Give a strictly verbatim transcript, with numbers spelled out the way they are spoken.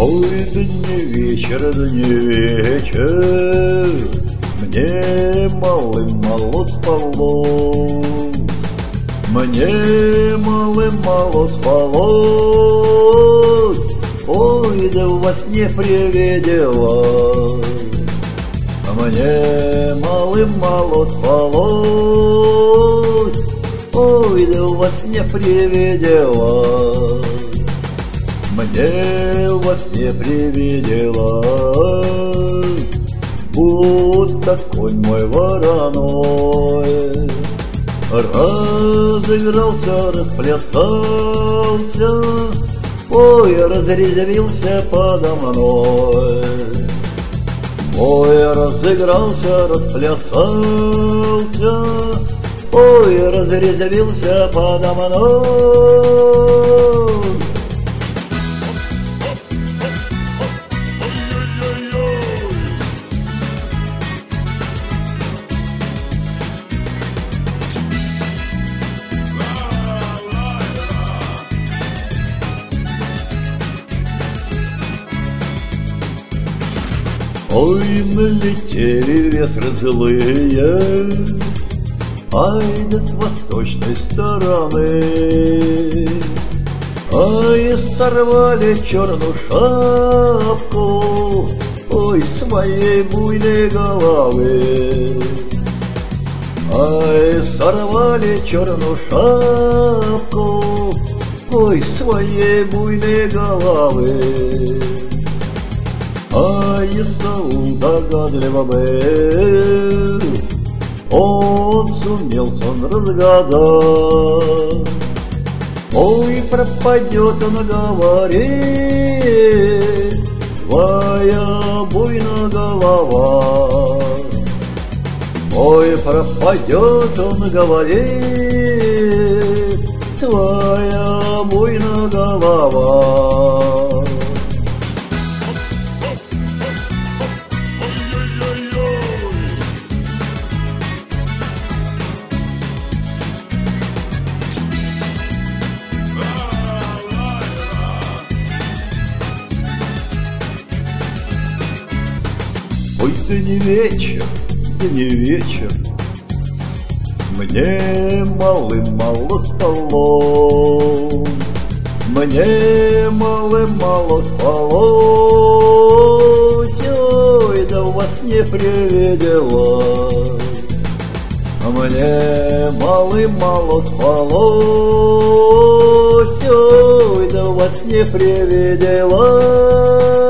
Ой, да не вечер, да не вечер, мне малым-мало спалось, мне малым-мало спалось, ой, да во сне привиделось, мне малым-мало спалось, ой, да во сне привиделось. Мне во сне привиделось, будто конь мой вороной разыгрался, расплясался, ой, разрезвился подо мной. Ой, разыгрался, расплясался, ой, разрезвился подо мной. Ой, налетели ветры злые, ай, да с восточной стороны, ай, сорвали черную шапку, ой, с моей буйной головы. Ай, сорвали черную шапку, ой, с моей буйной головы. А Исаул догадливо был, он сумел сон разгадать. Ой, пропадет он, говорит, твоя буйная голова. Ой, пропадет он, говорит, твоя буйная голова. Ой, да не вечер, да не вечер, мне малым-мало спалось, мне малым-мало спалось, ой, да во сне привиделось, мне малым-мало спалось, ой, да во сне привиделось.